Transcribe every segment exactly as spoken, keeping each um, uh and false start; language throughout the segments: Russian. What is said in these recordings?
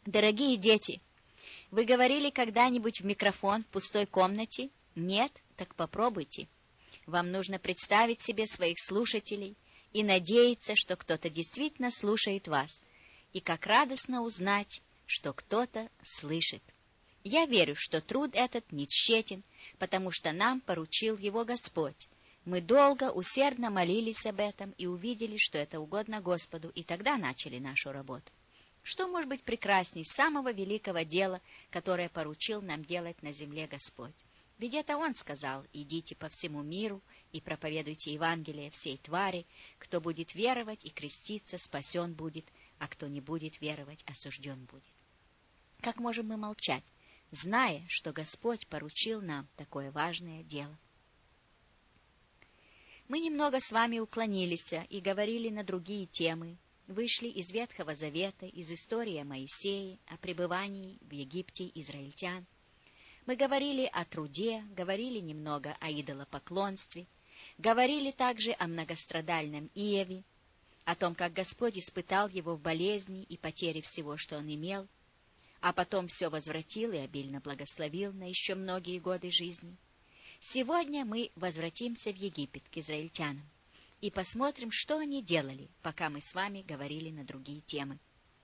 Дорогие дети, вы говорили когда-нибудь в микрофон в пустой комнате? Нет? Так попробуйте. Вам нужно представить себе своих слушателей и надеяться, что кто-то действительно слушает вас, и как радостно узнать, что кто-то слышит. Я верю, что труд этот не тщетен, потому что нам поручил его Господь. Мы долго, усердно молились об этом и увидели, что это угодно Господу, и тогда начали нашу работу. Что может быть прекрасней самого великого дела, которое поручил нам делать на земле Господь? Ведь это Он сказал: «Идите по всему миру и проповедуйте Евангелие всей твари. Кто будет веровать и креститься, спасен будет, а кто не будет веровать, осужден будет». Как можем мы молчать, зная, что Господь поручил нам такое важное дело? Мы немного с вами уклонились и говорили на другие темы, вышли из Ветхого Завета, из истории о Моисее, о пребывании в Египте израильтян. Мы говорили о труде, говорили немного о идолопоклонстве, говорили также о многострадальном Иове, о том, как Господь испытал его в болезни и потере всего, что он имел, а потом все возвратил и обильно благословил на еще многие годы жизни. Сегодня мы возвратимся в Египет к израильтянам и посмотрим, что они делали, пока мы с вами говорили на другие темы.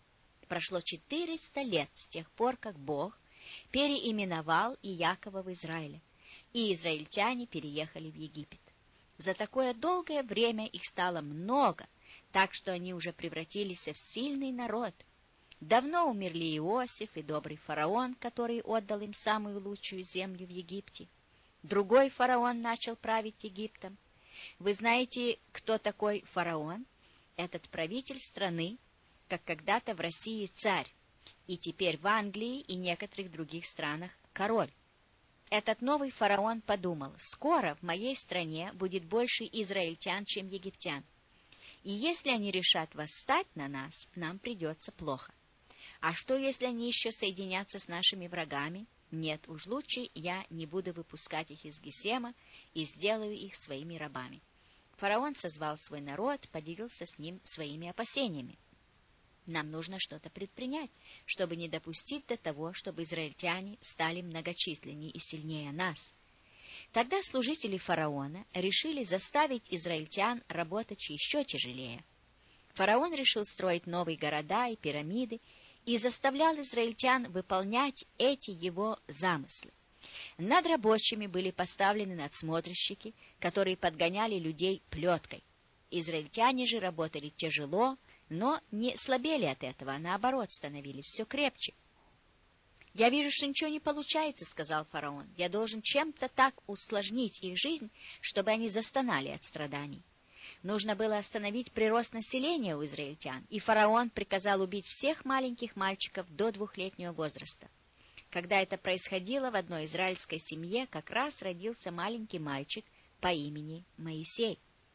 Прошло четыреста лет с тех пор, как Бог переименовал Иакова в Израиля, и израильтяне переехали в Египет. За такое долгое время их стало много, так что они уже превратились в сильный народ. Давно умерли Иосиф и добрый фараон, который отдал им самую лучшую землю в Египте. Другой фараон начал править Египтом. Вы знаете, кто такой фараон? Этот правитель страны, как когда-то в России царь, и теперь в Англии и некоторых других странах король. Этот новый фараон подумал: скоро в моей стране будет больше израильтян, чем египтян. И если они решат восстать на нас, нам придется плохо. А что, если они еще соединятся с нашими врагами? Нет, уж лучше я не буду выпускать их из Гесема и сделаю их своими рабами. Фараон созвал свой народ, поделился с ним своими опасениями. Нам нужно что-то предпринять, чтобы не допустить до того, чтобы израильтяне стали многочисленнее и сильнее нас. Тогда служители фараона решили заставить израильтян работать еще тяжелее. Фараон решил строить новые города и пирамиды и заставлял израильтян выполнять эти его замыслы. Над рабочими были поставлены надсмотрщики, которые подгоняли людей плеткой. Израильтяне же работали тяжело, но не слабели от этого, а наоборот становились все крепче. «Я вижу, что ничего не получается», — сказал фараон. «Я должен чем-то так усложнить их жизнь, чтобы они застонали от страданий». Нужно было остановить прирост населения у израильтян, и фараон приказал убить всех маленьких мальчиков до двухлетнего возраста. Когда это происходило, в одной израильской семье как раз родился маленький мальчик по имени Моисей.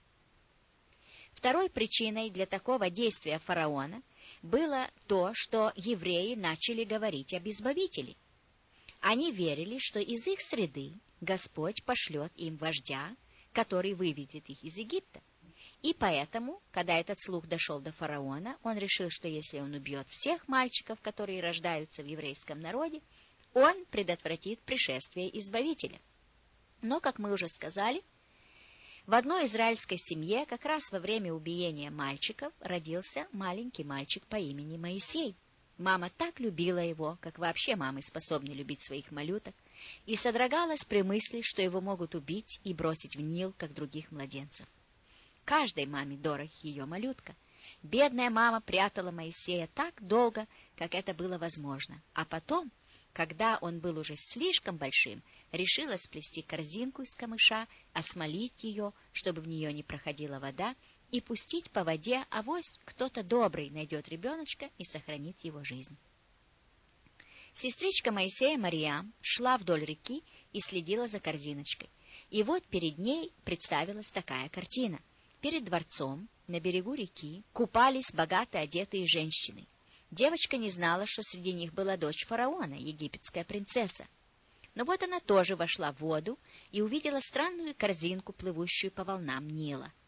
Второй причиной для такого действия фараона было то, что евреи начали говорить об избавителе. Они верили, что из их среды Господь пошлет им вождя, который выведет их из Египта. И поэтому, когда этот слух дошел до фараона, он решил, что если он убьет всех мальчиков, которые рождаются в еврейском народе, он предотвратит пришествие Избавителя. Но, как мы уже сказали, в одной израильской семье как раз во время убиения мальчиков родился маленький мальчик по имени Моисей. Мама так любила его, как вообще мамы способны любить своих малюток, и содрогалась при мысли, что его могут убить и бросить в Нил, как других младенцев. Каждой маме дорог ее малютка. Бедная мама прятала Моисея так долго, как это было возможно, а потом, когда он был уже слишком большим, решила сплести корзинку из камыша, осмолить ее, чтобы в нее не проходила вода, и пустить по воде, авось кто-то добрый найдет ребеночка и сохранит его жизнь. Сестричка Моисея Мариам шла вдоль реки и следила за корзиночкой. И вот перед ней представилась такая картина. Перед дворцом, на берегу реки, купались богато одетые женщины. Девочка не знала, что среди них была дочь фараона, египетская принцесса. Но вот она тоже вошла в воду и увидела странную корзинку, плывущую по волнам Нила.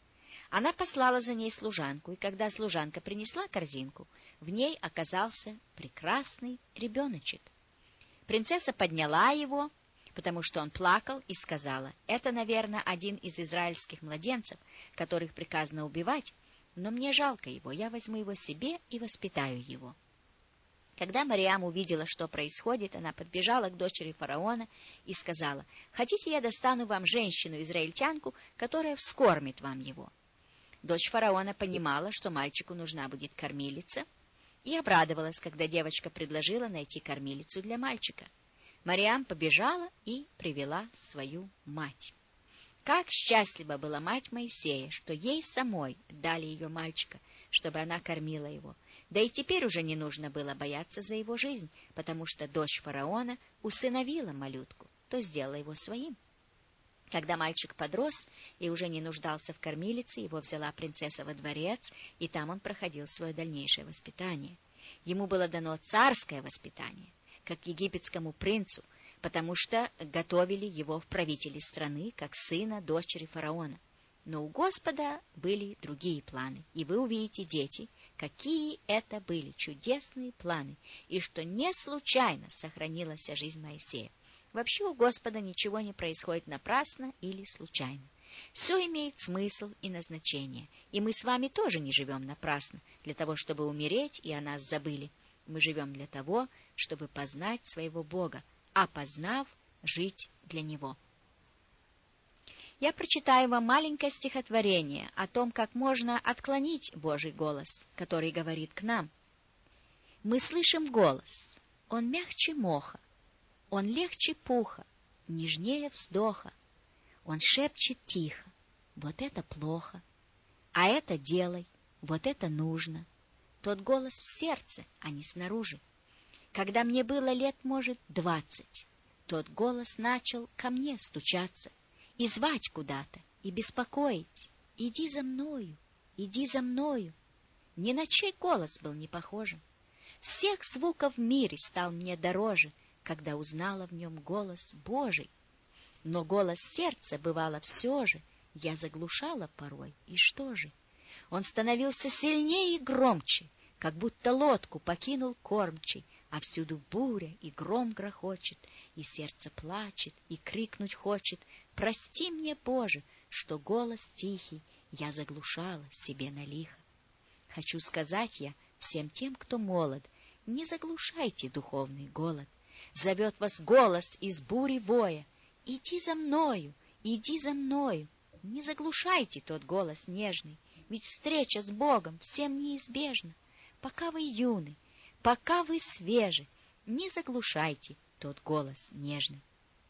Она послала за ней служанку, и когда служанка принесла корзинку, в ней оказался прекрасный ребеночек. Принцесса подняла его, потому что он плакал, и сказала: «Это, наверное, один из израильских младенцев, которых приказано убивать, но мне жалко его, я возьму его себе и воспитаю его». Когда Мариам увидела, что происходит, она подбежала к дочери фараона и сказала: «Хотите, я достану вам женщину-израильтянку, которая вскормит вам его?» Дочь фараона понимала, что мальчику нужна будет кормилица, и обрадовалась, когда девочка предложила найти кормилицу для мальчика. Мариам побежала и привела свою мать. Как счастлива была мать Моисея, что ей самой дали ее мальчика, чтобы она кормила его. Да и теперь уже не нужно было бояться за его жизнь, потому что дочь фараона усыновила малютку, то сделала его своим. Когда мальчик подрос и уже не нуждался в кормилице, его взяла принцесса во дворец, и там он проходил свое дальнейшее воспитание. Ему было дано царское воспитание, как египетскому принцу, потому что готовили его в правители страны, как сына дочери фараона. Но у Господа были другие планы, и вы увидите, дети, какие это были чудесные планы, и что не случайно сохранилась жизнь Моисея. Вообще у Господа ничего не происходит напрасно или случайно. Все имеет смысл и назначение, и мы с вами тоже не живем напрасно, для того, чтобы умереть и о нас забыли. Мы живем для того, чтобы познать своего Бога, а познав, жить для Него. Я прочитаю вам маленькое стихотворение о том, как можно отклонить Божий голос, который говорит к нам. Мы слышим голос, он мягче моха, он легче пуха, нежнее вздоха. Он шепчет тихо: вот это плохо, а это делай, вот это нужно. Тот голос в сердце, а не снаружи. Когда мне было лет, может, двадцать, тот голос начал ко мне стучаться и звать куда-то, и беспокоить. Иди за мною, иди за мною. Ни на чей голос был не похожим. Всех звуков в мире стал мне дороже, когда узнала в нем голос Божий. Но голос сердца, бывало, все же я заглушала порой, и что же? Он становился сильнее и громче, как будто лодку покинул кормчий, а всюду буря и гром грохочет, и сердце плачет, и крикнуть хочет: прости мне, Боже, что голос тихий я заглушала себе на лихо. Хочу сказать я всем тем, кто молод: не заглушайте духовный голод. Зовет вас голос из бури воя: иди за мною, иди за мною. Не заглушайте тот голос нежный, ведь встреча с Богом всем неизбежна. Пока вы юны, пока вы свежи, не заглушайте тот голос нежный.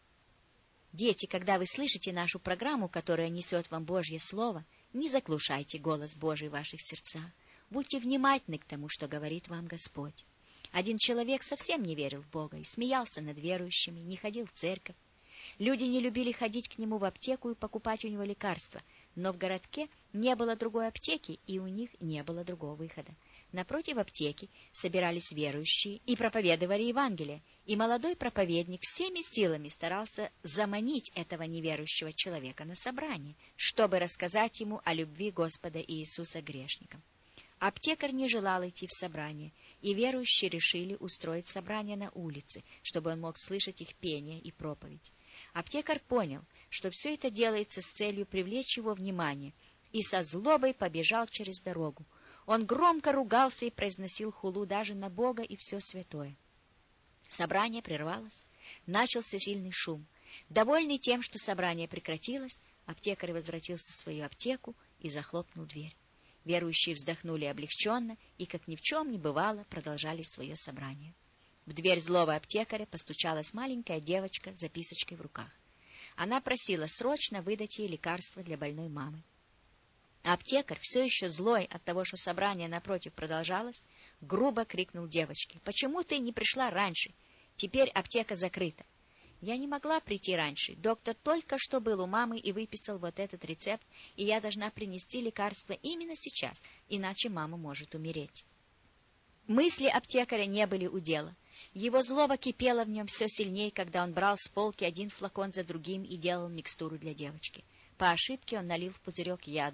Дети, когда вы слышите нашу программу, которая несет вам Божье Слово, не заглушайте голос Божий в ваших сердцах. Будьте внимательны к тому, что говорит вам Господь. Один человек совсем не верил в Бога и смеялся над верующими, не ходил в церковь. Люди не любили ходить к нему в аптеку и покупать у него лекарства, но в городке не было другой аптеки, и у них не было другого выхода. Напротив аптеки собирались верующие и проповедовали Евангелие, и молодой проповедник всеми силами старался заманить этого неверующего человека на собрание, чтобы рассказать ему о любви Господа Иисуса грешникам. Аптекарь не желал идти в собрание, и верующие решили устроить собрание на улице, чтобы он мог слышать их пение и проповедь. Аптекарь понял, что все это делается с целью привлечь его внимание, и со злобой побежал через дорогу. Он громко ругался и произносил хулу даже на Бога и все святое. Собрание прервалось, начался сильный шум. Довольный тем, что собрание прекратилось, аптекарь возвратился в свою аптеку и захлопнул дверь. Верующие вздохнули облегченно и, как ни в чем не бывало, продолжали свое собрание. В дверь злого аптекаря постучалась маленькая девочка с записочкой в руках. Она просила срочно выдать ей лекарство для больной мамы. Аптекарь, все еще злой от того, что собрание напротив продолжалось, грубо крикнул девочке: «Почему ты не пришла раньше? Теперь аптека закрыта». «Я не могла прийти раньше. Доктор только что был у мамы и выписал вот этот рецепт, и я должна принести лекарство именно сейчас, иначе мама может умереть». Мысли аптекаря не были у дела. Его злоба кипела в нем все сильнее, когда он брал с полки один флакон за другим и делал микстуру для девочки. По ошибке он налил в пузырек яду.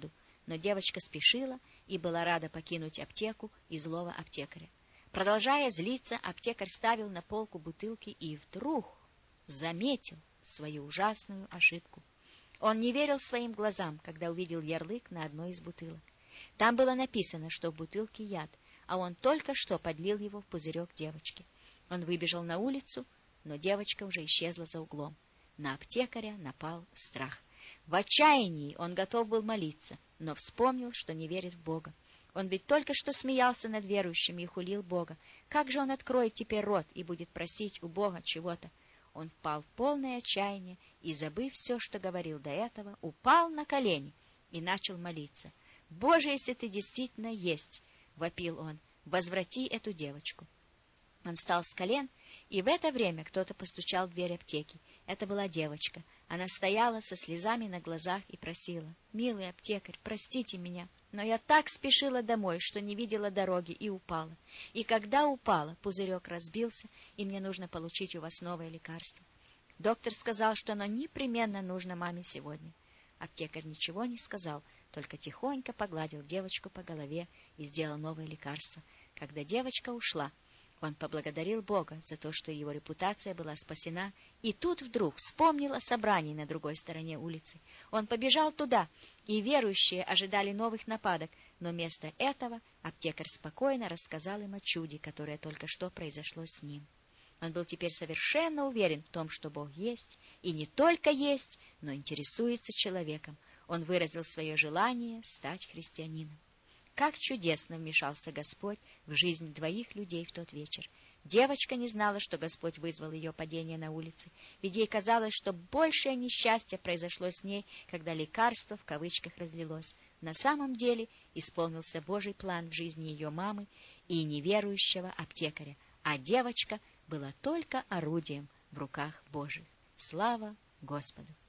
но девочка спешила и была рада покинуть аптеку и злого аптекаря. Продолжая злиться, аптекарь ставил на полку бутылки и вдруг заметил свою ужасную ошибку. Он не верил своим глазам, когда увидел ярлык на одной из бутылок. Там было написано, что в бутылке яд, а он только что подлил его в пузырек девочки. Он выбежал на улицу, но девочка уже исчезла за углом. На аптекаря напал страх. В отчаянии он готов был молиться, но вспомнил, что не верит в Бога. Он ведь только что смеялся над верующими и хулил Бога. Как же он откроет теперь рот и будет просить у Бога чего-то? Он впал в полное отчаяние и, забыв все, что говорил до этого, упал на колени и начал молиться. «Боже, если ты действительно есть!» — вопил он. «Возврати эту девочку!» Он встал с колен, и в это время кто-то постучал в дверь аптеки. Это была девочка. Она стояла со слезами на глазах и просила: «Милый аптекарь, простите меня, но я так спешила домой, что не видела дороги и упала. И когда упала, пузырек разбился, и мне нужно получить у вас новое лекарство. Доктор сказал, что оно непременно нужно маме сегодня». Аптекарь ничего не сказал, только тихонько погладил девочку по голове и сделал новое лекарство. Когда девочка ушла, он поблагодарил Бога за то, что его репутация была спасена, и тут вдруг вспомнил о собрании на другой стороне улицы. Он побежал туда, и верующие ожидали новых нападок, но вместо этого аптекарь спокойно рассказал им о чуде, которое только что произошло с ним. Он был теперь совершенно уверен в том, что Бог есть, и не только есть, но интересуется человеком. Он выразил свое желание стать христианином. Как чудесно вмешался Господь в жизнь двоих людей в тот вечер. Девочка не знала, что Господь вызвал ее падение на улице, ведь ей казалось, что большее несчастье произошло с ней, когда лекарство в кавычках разлилось. На самом деле исполнился Божий план в жизни ее мамы и неверующего аптекаря, а девочка была только орудием в руках Божьих. Слава Господу!